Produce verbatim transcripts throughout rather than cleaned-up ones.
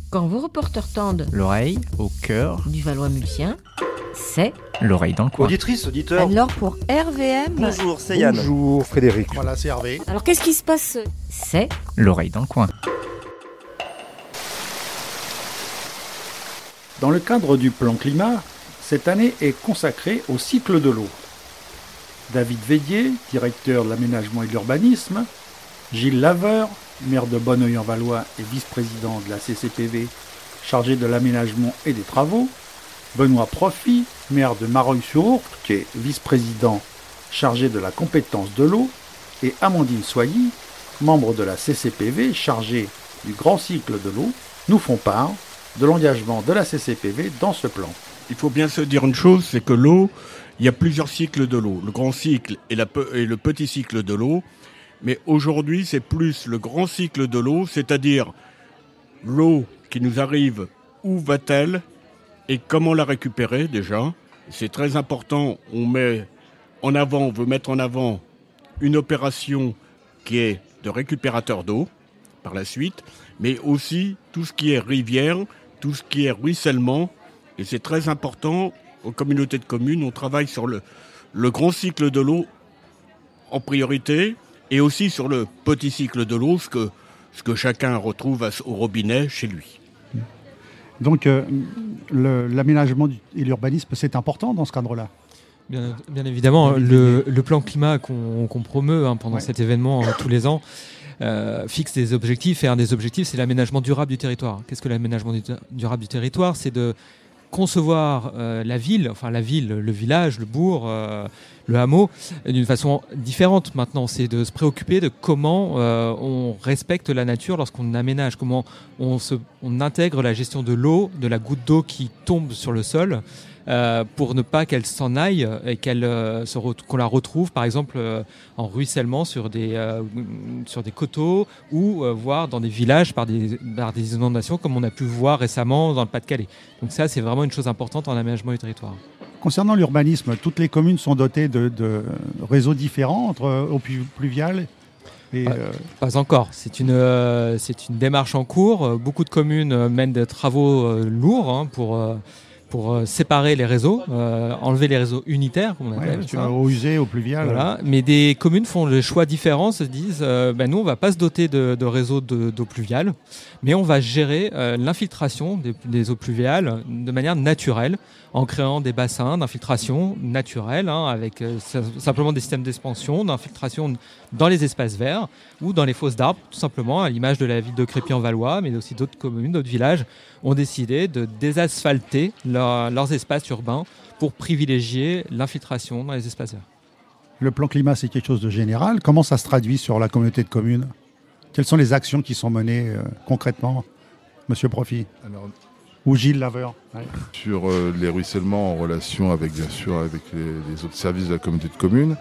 Quand vos reporters tendent l'oreille au cœur du Valois-Mulsien, c'est l'oreille dans le coin. Auditrice, auditeur. Alors pour R V M, Bonjour, c'est Yann. Bonjour Frédéric. Voilà, c'est Hervé. alors qu'est-ce qui se passe? C'est L'oreille dans le coin. Dans le cadre du plan climat, cette année est consacrée au cycle de l'eau. David Védier, directeur de l'aménagement et de l'urbanisme, Gilles Laveur, maire de Bonneuil-en-Valois et vice-président de la C C P V, chargé de l'aménagement et des travaux, Benoît Profit, maire de Mareuil-sur-Ourcq, qui est vice-président chargé de la compétence de l'eau, et Amandine Soilly, membre de la C C P V chargée du grand cycle de l'eau, nous font part de l'engagement de la C C P V dans ce plan. Il faut bien se dire une chose, c'est que l'eau, il y a plusieurs cycles de l'eau. Le grand cycle et, la, et le petit cycle de l'eau. Mais aujourd'hui, c'est plus le grand cycle de l'eau, c'est-à-dire l'eau qui nous arrive, où va-t-elle et comment la récupérer déjà. C'est très important, on met en avant, on veut mettre en avant une opération qui est de récupérateur d'eau par la suite, mais aussi tout ce qui est rivière, tout ce qui est ruissellement. Et c'est très important, aux communautés de communes, on travaille sur le, le grand cycle de l'eau en priorité, et aussi sur le petit cycle de l'eau, ce que, ce que chacun retrouve au robinet chez lui. Donc euh, le, l'aménagement et l'urbanisme, c'est important dans ce cadre-là. Bien, bien évidemment, le, le plan climat qu'on, qu'on promeut hein, pendant ouais. cet événement euh, tous les ans euh, fixe des objectifs, et un des objectifs, c'est l'aménagement durable du territoire. Qu'est-ce que l'aménagement du, durable du territoire ? C'est de concevoir euh, la ville, enfin la ville, le village, le bourg, euh, le hameau, d'une façon différente maintenant. C'est de se préoccuper de comment euh, on respecte la nature lorsqu'on aménage, comment on, se, on intègre la gestion de l'eau, de la goutte d'eau qui tombe sur le sol, euh, pour ne pas qu'elle s'en aille et qu'elle, euh, se re- qu'on la retrouve par exemple euh, en ruissellement sur des, euh, sur des coteaux ou euh, voire dans des villages par des, par des inondations comme on a pu voir récemment dans le Pas-de-Calais. Donc ça, c'est vraiment une chose importante en aménagement du territoire. Concernant l'urbanisme, toutes les communes sont dotées de, de réseaux différents entre eau pluviale et... Pas, euh... pas encore. C'est une, euh, c'est une démarche en cours. Beaucoup de communes mènent des travaux euh, lourds hein, pour... Euh, pour euh, séparer les réseaux, euh, enlever les réseaux unitaires, comme on appelle ouais, ça. Eau usée, eau pluviale. Voilà. Mais des communes font des choix différents, se disent, euh, ben nous, on va pas se doter de, de réseaux de, d'eau pluviale, mais on va gérer euh, l'infiltration des, des eaux pluviales de manière naturelle, en créant des bassins d'infiltration naturels, hein, avec euh, simplement des systèmes d'expansion, d'infiltration dans les espaces verts ou dans les fosses d'arbres, tout simplement, à l'image de la ville de Crépy-en-Valois, mais aussi d'autres communes, d'autres villages, ont décidé de désasphalter leur, leurs espaces urbains pour privilégier l'infiltration dans les espaces verts. Le plan climat, c'est quelque chose de général. Comment ça se traduit sur la communauté de communes ? Quelles sont les actions qui sont menées euh, concrètement, Monsieur Profit ? Alors, ou Gilles Laveur. Ouais. Sur euh, les ruissellements en relation avec, bien sûr, avec les, les autres services de la communauté de communes,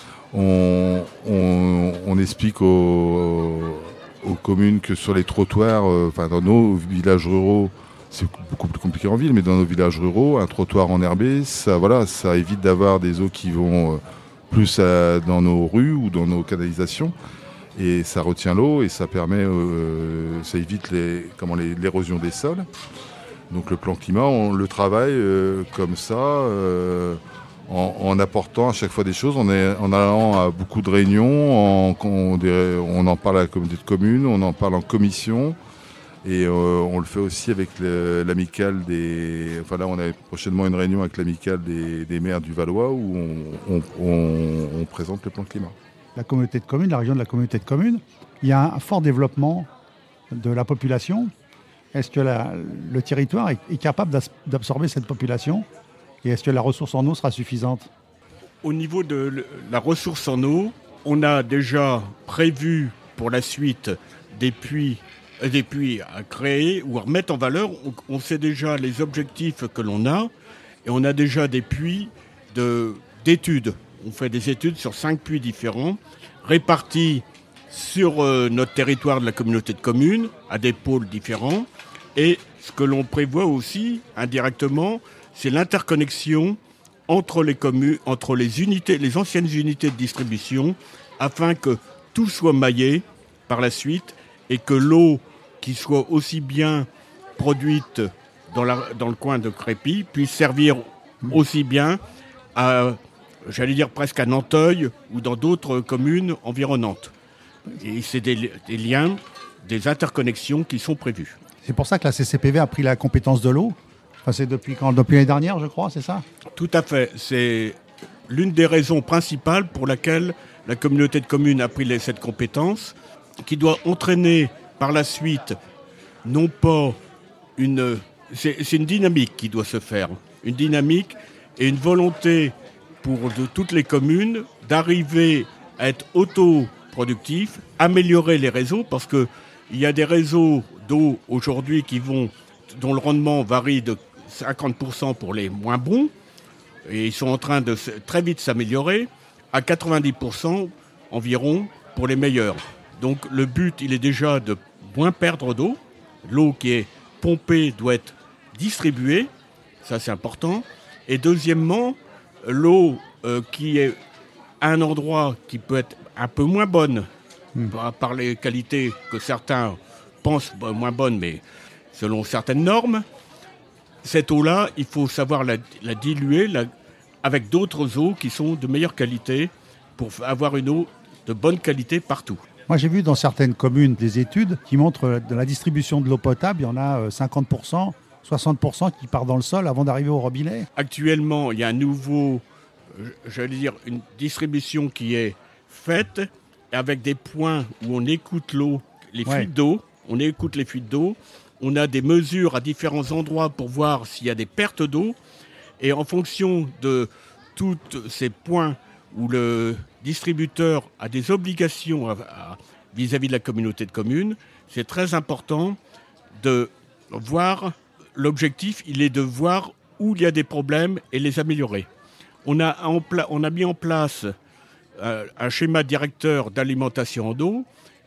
on, on, on explique aux, aux communes que sur les trottoirs, euh, enfin dans nos villages ruraux, c'est beaucoup plus compliqué en ville, mais dans nos villages ruraux, un trottoir enherbé, ça, voilà, ça évite d'avoir des eaux qui vont euh, plus à, dans nos rues ou dans nos canalisations. Et ça retient l'eau et ça permet, euh, ça évite les, comment, les, l'érosion des sols. Donc le plan climat, on le travaille euh, comme ça, euh, en, en apportant à chaque fois des choses, en, est, en allant à beaucoup de réunions, en, on, on en parle à la communauté de communes, on en parle en commission, et euh, on le fait aussi avec le, l'amicale des... Enfin là, on a prochainement une réunion avec l'amicale des, des maires du Valois où on, on, on, on présente le plan climat. La communauté de communes, la région de la communauté de communes, il y a un fort développement de la population. Est-ce que la, le territoire est, est capable d'as, d'absorber cette population ? Et est-ce que la ressource en eau sera suffisante ? Au niveau de la ressource en eau, on a déjà prévu pour la suite des puits, des puits à créer ou à remettre en valeur. On, on sait déjà les objectifs que l'on a et on a déjà des puits de, d'études. On fait des études sur cinq puits différents, répartis sur euh, notre territoire de la communauté de communes, à des pôles différents. Et ce que l'on prévoit aussi, indirectement, c'est l'interconnexion entre les communes, entre les unités, les anciennes unités de distribution, afin que tout soit maillé par la suite et que l'eau qui soit aussi bien produite dans, la, dans le coin de Crépy puisse servir aussi bien à, j'allais dire presque à Nanteuil ou dans d'autres communes environnantes. Et c'est des, des liens, des interconnexions qui sont prévues. C'est pour ça que la C C P V a pris la compétence de l'eau. Enfin, c'est depuis quand ? Depuis l'année dernière, je crois, c'est ça ? Tout à fait. C'est l'une des raisons principales pour laquelle la communauté de communes a pris les, cette compétence, qui doit entraîner par la suite, non pas une... C'est, c'est une dynamique qui doit se faire. Une dynamique et une volonté pour de toutes les communes d'arriver à être autoproductifs, améliorer les réseaux, parce qu'il y a des réseaux d'eau aujourd'hui qui vont, dont le rendement varie de cinquante pour cent pour les moins bons, et ils sont en train de très vite s'améliorer, à quatre-vingt-dix pour cent environ pour les meilleurs. Donc le but, il est déjà de moins perdre d'eau. L'eau qui est pompée doit être distribuée, ça c'est important. Et deuxièmement, l'eau euh, qui est à un endroit qui peut être un peu moins bonne, mmh. par, par les qualités que certains pensent bah, moins bonnes, mais selon certaines normes, cette eau-là, il faut savoir la, la diluer la, avec d'autres eaux qui sont de meilleure qualité pour avoir une eau de bonne qualité partout. Moi, j'ai vu dans certaines communes des études qui montrent de la distribution de l'eau potable, il y en a cinquante pour cent, soixante pour cent qui part dans le sol avant d'arriver au robinet. Actuellement, il y a un nouveau, j'allais dire, une distribution qui est faite avec des points où on écoute l'eau, les ouais. fuites d'eau, on écoute les fuites d'eau, on a des mesures à différents endroits pour voir s'il y a des pertes d'eau, et en fonction de tous ces points où le distributeur a des obligations à, à, vis-à-vis de la communauté de communes, c'est très important de voir, l'objectif, il est de voir où il y a des problèmes et les améliorer. On a, en pla- on a mis en place euh, un schéma directeur d'alimentation en eau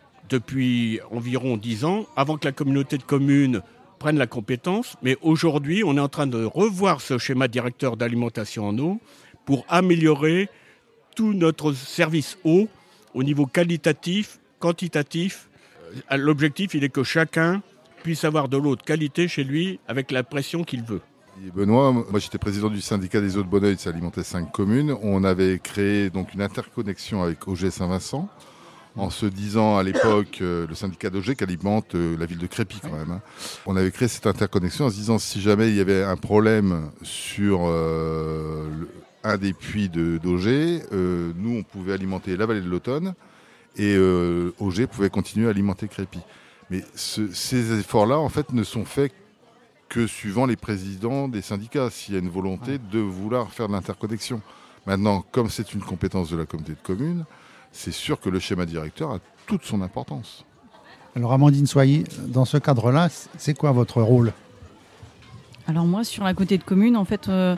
depuis environ dix ans, avant que la communauté de communes prenne la compétence, mais aujourd'hui, on est en train de revoir ce schéma directeur d'alimentation en eau pour améliorer tout notre service eau au niveau qualitatif, quantitatif. L'objectif, il est que chacun puisse avoir de l'eau de qualité chez lui avec la pression qu'il veut. Et Benoît, moi j'étais président du syndicat des eaux de Bonneuil, ça alimentait cinq communes. On avait créé donc une interconnexion avec Auger Saint-Vincent, en se disant à l'époque, euh, le syndicat d'Auger qui alimente euh, la ville de Crépy quand même. Hein. On avait créé cette interconnexion en se disant si jamais il y avait un problème sur euh, le, un des puits de, d'Auger, euh, nous on pouvait alimenter la vallée de l'Automne et euh, Auger pouvait continuer à alimenter Crépy. Mais ce, ces efforts-là en fait ne sont faits que suivant les présidents des syndicats, s'il y a une volonté de vouloir faire de l'interconnexion. Maintenant, comme c'est une compétence de la communauté de communes, c'est sûr que le schéma directeur a toute son importance. Alors Amandine Soyer, dans ce cadre-là, c'est quoi votre rôle ? Alors moi, sur la communauté de communes, en fait, euh,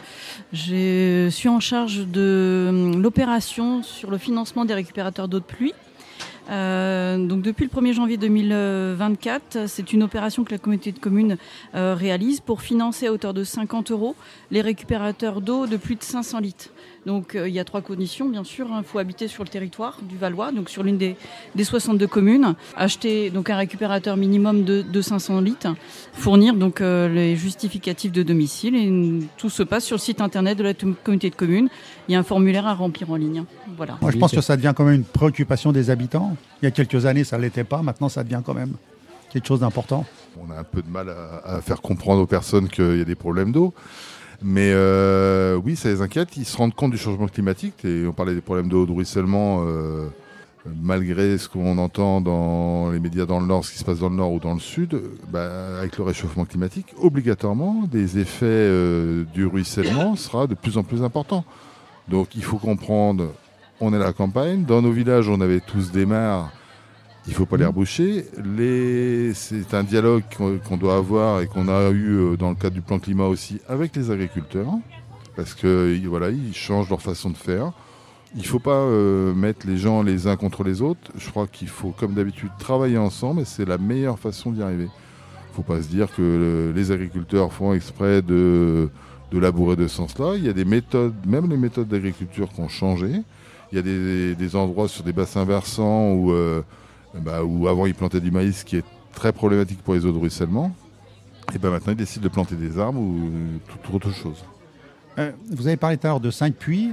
je suis en charge de euh, l'opération sur le financement des récupérateurs d'eau de pluie. Euh, donc depuis le premier janvier deux mille vingt-quatre, c'est une opération que la communauté de communes euh, réalise pour financer à hauteur de cinquante euros les récupérateurs d'eau de plus de cinq cents litres. Donc euh, il y a trois conditions, bien sûr. Il hein, faut habiter sur le territoire du Valois, donc sur l'une des, des soixante-deux communes, acheter donc un récupérateur minimum de, de cinq cents litres, fournir donc euh, les justificatifs de domicile, et tout se passe sur le site internet de la t- communauté de communes. Il y a un formulaire à remplir en ligne. Voilà. Moi, je pense que ça devient quand même une préoccupation des habitants. Il y a quelques années, ça ne l'était pas. Maintenant, ça devient quand même quelque chose d'important. On a un peu de mal à, à faire comprendre aux personnes qu'il y a des problèmes d'eau. Mais euh, oui, ça les inquiète. Ils se rendent compte du changement climatique. Et on parlait des problèmes d'eau, de ruissellement. Euh, malgré ce qu'on entend dans les médias dans le Nord, ce qui se passe dans le Nord ou dans le Sud, bah, avec le réchauffement climatique, obligatoirement, des effets euh, du ruissellement sera de plus en plus important. Donc il faut comprendre, on est à la campagne. Dans nos villages, on avait tous des mares. Il ne faut pas les reboucher. Les... C'est un dialogue qu'on, qu'on doit avoir et qu'on a eu dans le cadre du plan climat aussi avec les agriculteurs. Parce que voilà, ils changent leur façon de faire. Il ne faut pas euh, mettre les gens les uns contre les autres. Je crois qu'il faut, comme d'habitude, travailler ensemble et c'est la meilleure façon d'y arriver. Il ne faut pas se dire que le, les agriculteurs font exprès de, de labourer de ce sens-là. Il y a des méthodes, même les méthodes d'agriculture qui ont changé. Il y a des, des endroits sur des bassins versants où... Euh, Bah, où avant ils plantaient du maïs, qui est très problématique pour les eaux de ruissellement. Et ben maintenant, ils décident de planter des arbres ou toute autre chose. Euh, vous avez parlé tout à l'heure de cinq puits,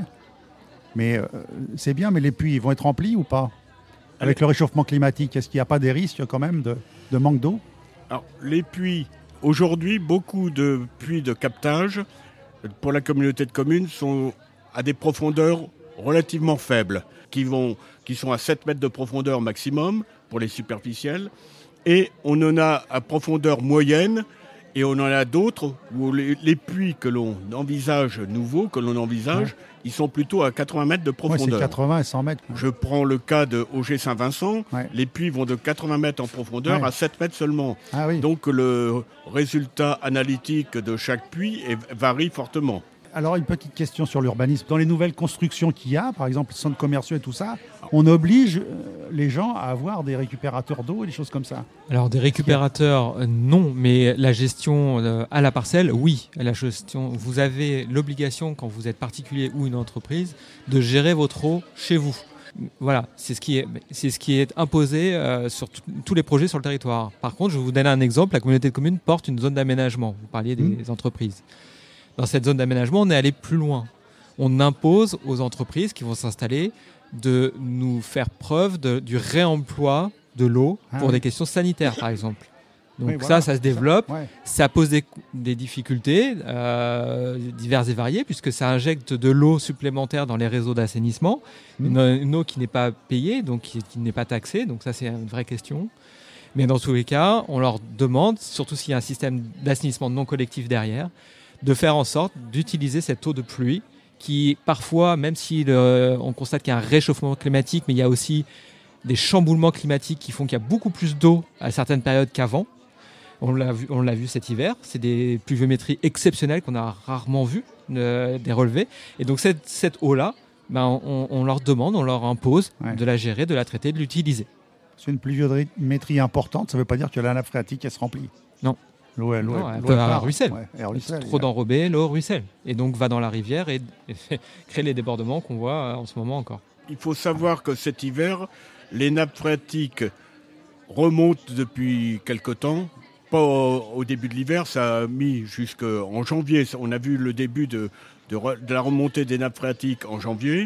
mais euh, c'est bien, mais les puits, ils vont être remplis ou pas? Avec le réchauffement climatique, est-ce qu'il n'y a pas des risques quand même de, de manque d'eau? Alors, les puits, aujourd'hui, beaucoup de puits de captage pour la communauté de communes sont à des profondeurs relativement faibles, qui, vont, qui sont à sept mètres de profondeur maximum pour les superficiels. Et on en a à profondeur moyenne, et on en a d'autres où les, les puits que l'on envisage nouveaux, que l'on envisage, ouais. ils sont plutôt à quatre-vingts mètres de profondeur. Ouais, c'est quatre-vingts et cent mètres. Je prends le cas de Auger-Saint-Vincent. Ouais. Les puits vont de quatre-vingts mètres en profondeur ouais. à sept mètres seulement. Ah, oui. Donc le résultat analytique de chaque puits est, varie fortement. Alors, une petite question sur l'urbanisme. Dans les nouvelles constructions qu'il y a, par exemple, les centres commerciaux et tout ça, on oblige les gens à avoir des récupérateurs d'eau et des choses comme ça. Alors, des récupérateurs, euh, non, mais la gestion euh, à la parcelle, oui. La gestion, vous avez l'obligation, quand vous êtes particulier ou une entreprise, de gérer votre eau chez vous. Voilà, c'est ce qui est, c'est ce qui est imposé euh, sur t- tous les projets sur le territoire. Par contre, je vais vous donner un exemple. La communauté de communes porte une zone d'aménagement. Vous parliez des mmh. entreprises. Dans cette zone d'aménagement, on est allé plus loin. On impose aux entreprises qui vont s'installer de nous faire preuve de, du réemploi de l'eau ah pour oui. des questions sanitaires, par exemple. Donc oui, voilà, ça, ça se développe. Ça, ouais. ça pose des, des difficultés euh, diverses et variées, puisque ça injecte de l'eau supplémentaire dans les réseaux d'assainissement, mmh. une, une eau qui n'est pas payée, donc qui, qui n'est pas taxée. Donc ça, c'est une vraie question. Mais dans tous les cas, on leur demande, surtout s'il y a un système d'assainissement non collectif derrière, de faire en sorte d'utiliser cette eau de pluie qui, parfois, même si le, on constate qu'il y a un réchauffement climatique, mais il y a aussi des chamboulements climatiques qui font qu'il y a beaucoup plus d'eau à certaines périodes qu'avant. On l'a vu, on l'a vu cet hiver. C'est des pluviométries exceptionnelles qu'on a rarement vues, euh, des relevés. Et donc cette, cette eau-là, ben, on, on leur demande, on leur impose ouais. de la gérer, de la traiter, de l'utiliser. C'est une pluviométrie importante, ça ne veut pas dire que la nappe phréatique, elle se remplit. Non. L'eau, elle, non, l'eau, elle, elle, elle, elle ruisselle. Ouais, elle ruisselle. Trop d'enrobé, l'eau ruisselle. Et donc va dans la rivière et, et crée les débordements qu'on voit en ce moment encore. Il faut savoir que cet hiver, les nappes phréatiques remontent depuis quelque temps. Pas au, au début de l'hiver, ça a mis jusqu'en janvier. On a vu le début de, de, de la remontée des nappes phréatiques en janvier.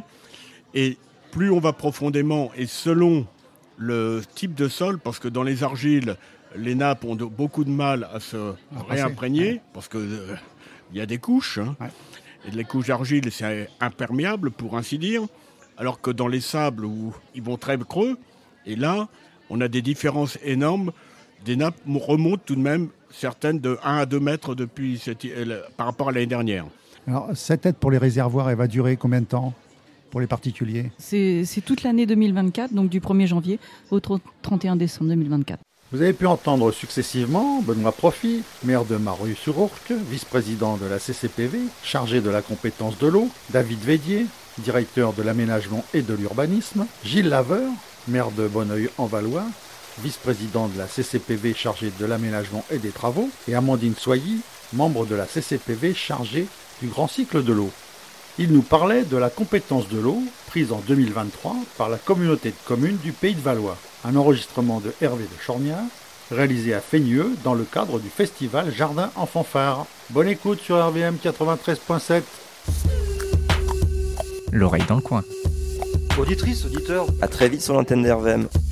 Et plus on va profondément, et selon le type de sol, parce que dans les argiles, les nappes ont de, beaucoup de mal à se à réimprégner, ouais. parce qu'il euh, y a des couches. Hein. Ouais. Et les couches d'argile, c'est imperméable, pour ainsi dire. Alors que dans les sables, où ils vont très creux, et là, on a des différences énormes. Des nappes remontent tout de même, certaines de un à deux mètres depuis cette, euh, par rapport à l'année dernière. Alors, cette aide pour les réservoirs, elle va durer combien de temps pour les particuliers ? c'est, c'est toute l'année deux mille vingt-quatre, donc du premier janvier au trente et un décembre deux mille vingt-quatre. Vous avez pu entendre successivement Benoît Profit, maire de Mareuil-sur-Ourcq, vice-président de la C C P V, chargé de la compétence de l'eau, David Védier, directeur de l'aménagement et de l'urbanisme, Gilles Laveur, maire de Bonneuil-en-Valois, vice-président de la C C P V chargé de l'aménagement et des travaux, et Amandine Soilly, membre de la C C P V chargée du grand cycle de l'eau. Il nous parlait de la compétence de l'eau prise en deux mille vingt-trois par la communauté de communes du Pays de Valois. Un enregistrement de Hervé de Chorniard, réalisé à Feigneux dans le cadre du festival Jardin en fanfare. Bonne écoute sur R V M quatre-vingt-treize point sept. L'oreille dans le coin. Auditrice, auditeur, à très vite sur l'antenne de R V M.